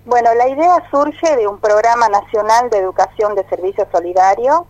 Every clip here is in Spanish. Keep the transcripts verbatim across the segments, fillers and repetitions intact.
Bueno, la idea surge de un programa nacional de educación de servicio solidario.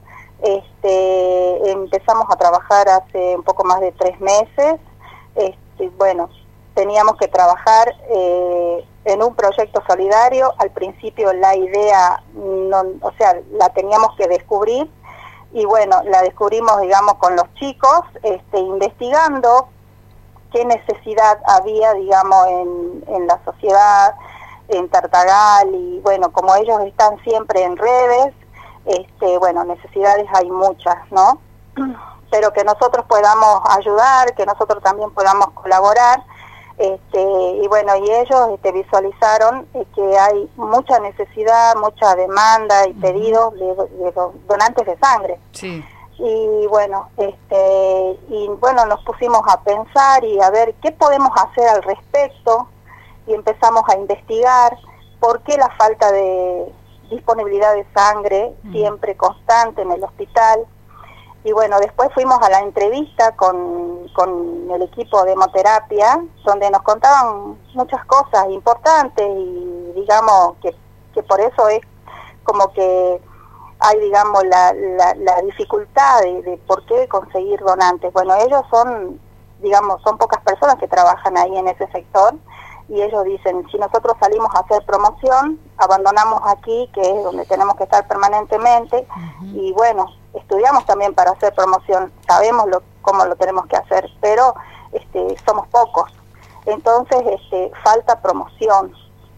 Este, empezamos a trabajar hace un poco más de tres meses. Este, bueno, teníamos que trabajar eh, en un proyecto solidario. Al principio la idea, no, o sea, la teníamos que descubrir y bueno, la descubrimos, digamos, con los chicos, este, investigando qué necesidad había, digamos, en, en la sociedad, en Tartagal, y bueno, como ellos están siempre en redes, este, bueno, necesidades hay muchas, ¿no? Pero que nosotros podamos ayudar, que nosotros también podamos colaborar, este, y bueno, y ellos este, visualizaron eh, que hay mucha necesidad, mucha demanda y pedidos de, de donantes de sangre. Sí. Y bueno, este, y bueno, nos pusimos a pensar y a ver qué podemos hacer al respecto, y empezamos a investigar por qué la falta de disponibilidad de sangre siempre constante en el hospital. Y bueno, después fuimos a la entrevista con, con el equipo de hemoterapia, donde nos contaban muchas cosas importantes y digamos que, que por eso es como que hay, digamos, la, la, la dificultad de, de por qué conseguir donantes. Bueno, ellos son, digamos, son pocas personas que trabajan ahí en ese sector, y ellos dicen, si nosotros salimos a hacer promoción, abandonamos aquí, que es donde tenemos que estar permanentemente, uh-huh. y bueno, estudiamos también para hacer promoción, sabemos lo, cómo lo tenemos que hacer, pero este, somos pocos, entonces este, falta promoción.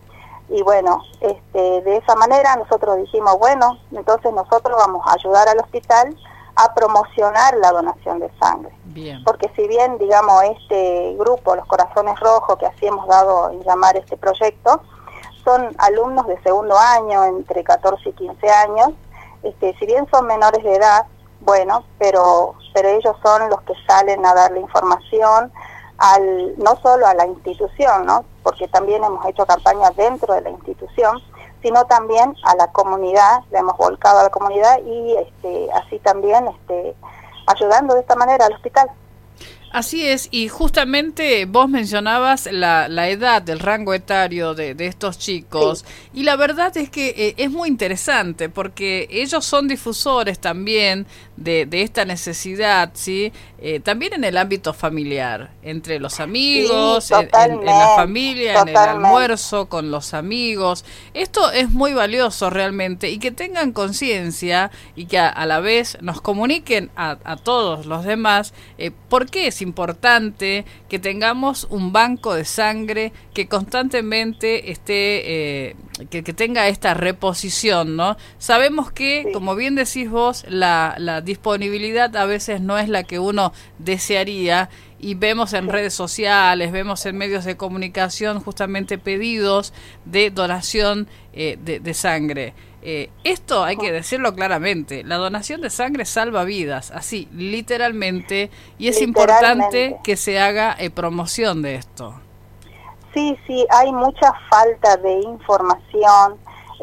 Y bueno, este, de esa manera nosotros dijimos, bueno, entonces nosotros vamos a ayudar al hospital a promocionar la donación de sangre. Bien. Porque si bien, digamos, este grupo, los Corazones Rojos, que así hemos dado en llamar este proyecto, son alumnos de segundo año, entre catorce y quince años, este, si bien son menores de edad, bueno, pero, pero ellos son los que salen a dar la información, al, no solo a la institución, ¿no? Porque también hemos hecho campañas dentro de la institución, sino también a la comunidad, la hemos volcado a la comunidad y este, así también este, ayudando de esta manera al hospital. Así es, y justamente vos mencionabas la, la edad, el rango etario de, de estos chicos, sí. Y la verdad es que eh, es muy interesante porque ellos son difusores también de, de esta necesidad, ¿sí? Eh, también en el ámbito familiar, entre los amigos, sí, en, en, en la familia, totalmente. En el almuerzo, con los amigos. Esto es muy valioso realmente, y que tengan conciencia y que a, a la vez nos comuniquen a, a todos los demás eh, por qué es importante que tengamos un banco de sangre que constantemente esté, eh, que, que tenga esta reposición, ¿no? Sabemos que, sí. como bien decís vos, la, la disponibilidad a veces no es la que uno desearía, y vemos en redes sociales, vemos en medios de comunicación justamente pedidos de donación eh, de, de sangre. Eh, esto hay que decirlo claramente, la donación de sangre salva vidas, así, literalmente, y es importante que se haga eh, promoción de esto. Sí, sí, hay mucha falta de información.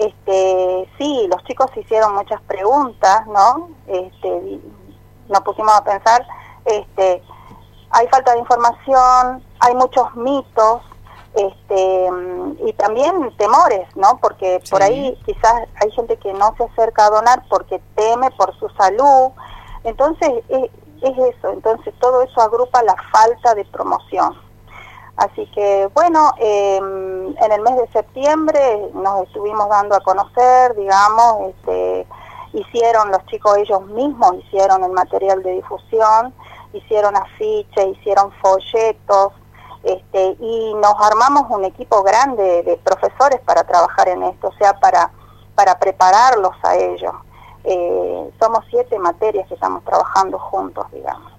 Este, sí, los chicos hicieron muchas preguntas, ¿no? Este, nos pusimos a pensar, este, hay falta de información, hay muchos mitos, este, y también temores, ¿no? Porque sí. Por ahí quizás hay gente que no se acerca a donar porque teme por su salud. Entonces es, es eso, entonces todo eso agrupa la falta de promoción. Así que bueno, eh, en el mes de septiembre nos estuvimos dando a conocer, digamos, este, hicieron los chicos ellos mismos, hicieron el material de difusión, hicieron afiches, hicieron folletos, este, y nos armamos un equipo grande de profesores para trabajar en esto, o sea, para, para prepararlos a ellos. Eh, somos siete materias que estamos trabajando juntos, digamos.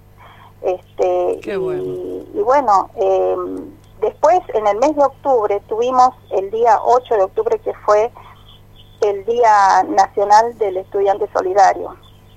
Este, Qué y, bueno. y bueno, eh, después en el mes de octubre tuvimos el día ocho de octubre, que fue el Día Nacional del Estudiante Solidario.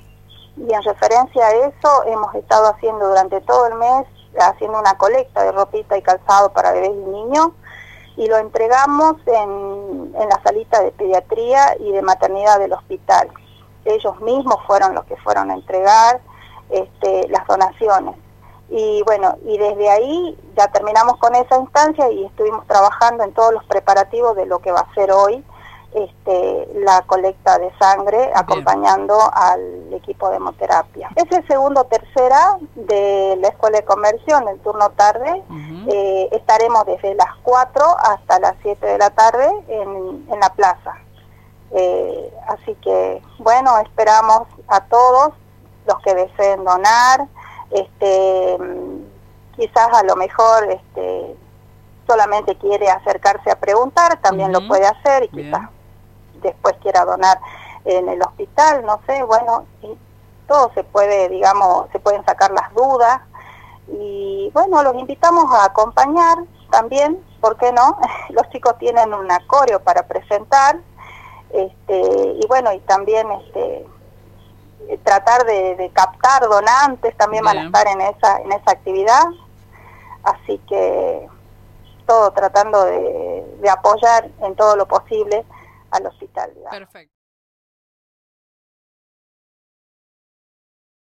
Y en referencia a eso hemos estado haciendo durante todo el mes, haciendo una colecta de ropita y calzado para bebés y niños, y lo entregamos en, en la salita de pediatría y de maternidad del hospital. Ellos mismos fueron los que fueron a entregar este, las donaciones. Y bueno, y desde ahí ya terminamos con esa instancia y estuvimos trabajando en todos los preparativos de lo que va a ser hoy este, la colecta de sangre, bien, acompañando al equipo de hemoterapia. Es el segundo tercera de la Escuela de Comercio en el turno tarde. Uh-huh. eh, estaremos desde las cuatro hasta las siete de la tarde en, en la plaza. Eh, así que, bueno, esperamos a todos los que deseen donar. Este, quizás a lo mejor este, solamente quiere acercarse a preguntar, también uh-huh. lo puede hacer, y quizás bien. Después quiera donar en el hospital, no sé, bueno, y todo se puede, digamos, se pueden sacar las dudas, y bueno, los invitamos a acompañar también, ¿por qué no? Los chicos tienen un acorio para presentar, este, y bueno, y también este tratar de, de captar donantes, también bien. Van a estar en esa en esa actividad, así que todo tratando de, de apoyar en todo lo posible al hospital, digamos. Perfecto.